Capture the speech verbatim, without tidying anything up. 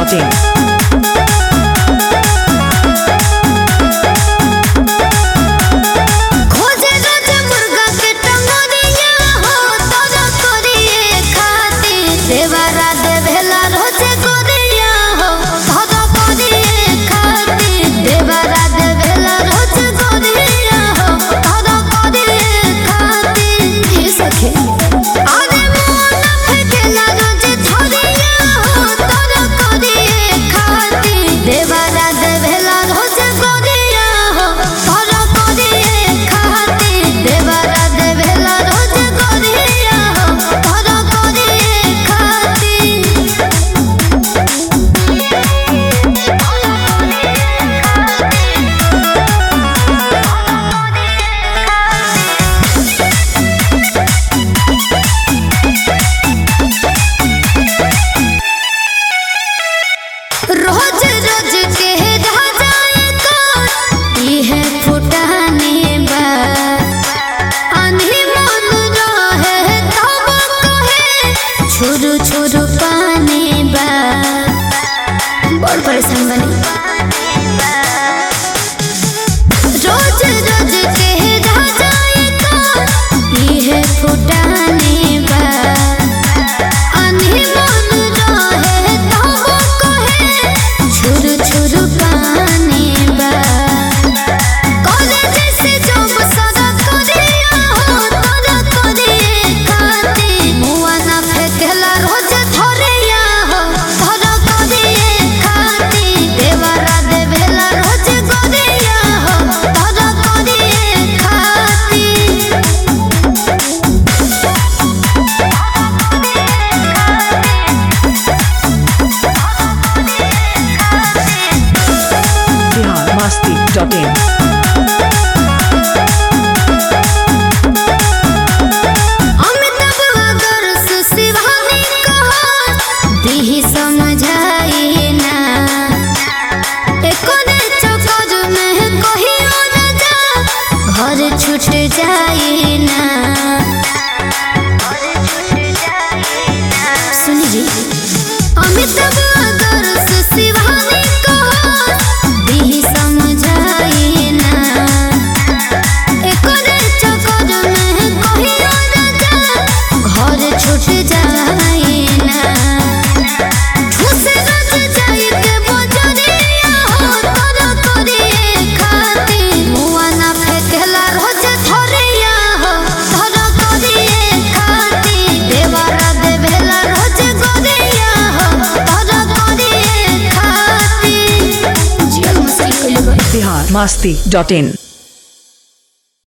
Dot in. रोज रोज के जाए कौन ये फुटाने बा आंधी मन रहे तब कहे छुरु छुरु पाने बा बड़ परेशान बनी। रोज रोज के जाए कौन ये फुटाने बा आंधी मन रहे तब छुरु छुरु पाने बा कॉलेज से जब सदा करिया हो तोरा करे खाते मुआ ना फेंकला रोज धरिया हो तोरा करे खाते देवरा देवेला रोज गरिया हो तोरा करे खाते। मस्ती डॉट इन। अमिताभ अगर सुशिवानी कहा दी समझाई ना एकोने चक्कर में कहियो न जा घर छूट जाई ना। सुनी जी अमिताभ अगर सुशिवानी कहा दी समझाई ना एकोने चक्कर में कहियो न जा घर छूट जाई ना। ठूस रच जाई के बजरिया हो तोरा करे खाते मुआ ना फेंकला रोज धरिया हो तोरा करे खाते देवरा देवेला रोज गरिया हो तोरा करे खाते। जियल मस्ती कइले बा। बिहार मस्ती डॉट इन।